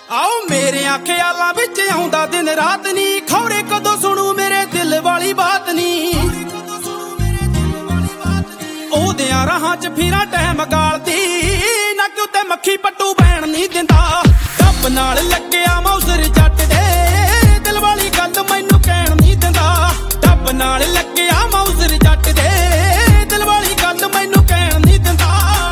आओ मेरे ख्यालां विच आउंदा दिन रात नी, खौरे कदों सुणू मेरे दिल वाली बात नी। ओदियां राहां च फिरां टैम गालदी, नक उत्ते मक्खी पट्टू बैण नी दिंदा। रब नाल लग्गिया मौसर जट दे, दिल वाली गल मैनू कहण नी दिंदा। रब नाल लग्गिया मौसर जट दे, दिल वाली गल मैनू कहण नी दिंदा।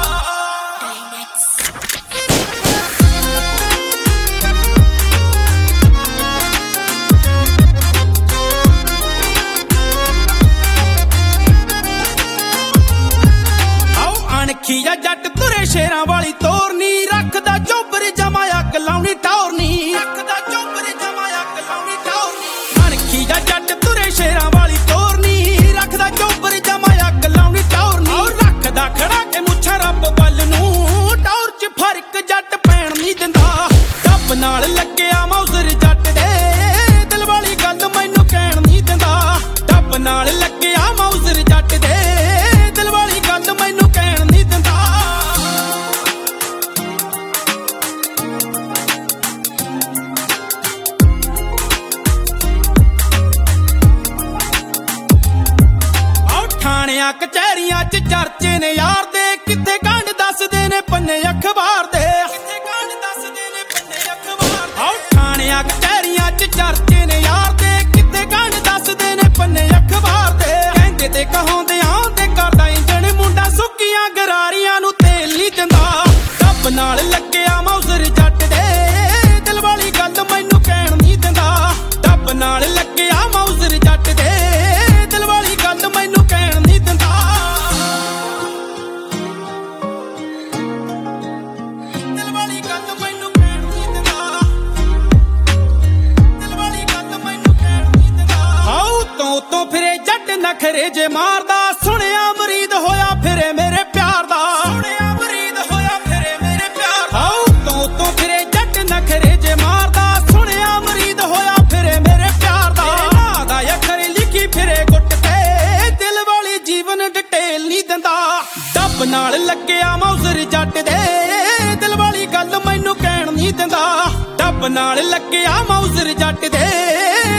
अणखीया जट तुरे शेरां वाली तोरनी, रखदा चोबर जमा अग लाउणी टौरनी। अणखीया जट तुरे शेरां वाली तोरनी, रखदा चोबर जमा अग लाउणी टौरनी। रखदा खड़ा के मुच्छा रब वल नूं, टौर च फर्क जट पैण नी दिंदा। रब नाल लग्गिया मौसर जट दे, दिल वाली गल मैनू कहण नी दिंदा। रब नाल लग्गिया मौसर जट दे, दिल वाली गल मैनू कहण नी दिंदा। थाणियां कचहरियां च चर्चे ने यार दे, किथे कांड दसदे ने पन्ने अखबार दे। थाणियां कचहरियां च चर्चे ने यार दे, किथे कांड दसदे ने पन्ने अखबार दे। कहंदे ते कहाउंदियां ते करदा इंजण मुंडा, सुक्कियां गरारियां नूं तेल नी दिंदा। रब नाल लग्गिया मौसर जट दे, दिल वाली गल मैनू कहण नी दिंदा। रब नाल लग्गिया मौसर जट दे, दिल वाली गल मैनू कहण नी दिंदा। दिल वाली गल मैनू कहण नी दिंदा। दिल वाली गल मैनू कहण नी दिंदा। हाउ तो फिरे जट नखरे जे मारदा, सुनिया मरीद होया फिरे मेरे प्यार दा। सुनिया मरीद होया फिरे मेरे प्यार दा। हाउ तो फिरे जट नखरे जे मारदा, सुनिया मरीद होया फिरे मेरे प्यार दा। नां दा अखर लिखी फिरे गुट ते, दिल वाली जीवन डिटेल नी दिंदा। रब नाल लग्गिया मौसर जट दे, दिल वाली गल मैनू कहण नी दिंदा। रब नाल लग्गिया मौसर जट दे,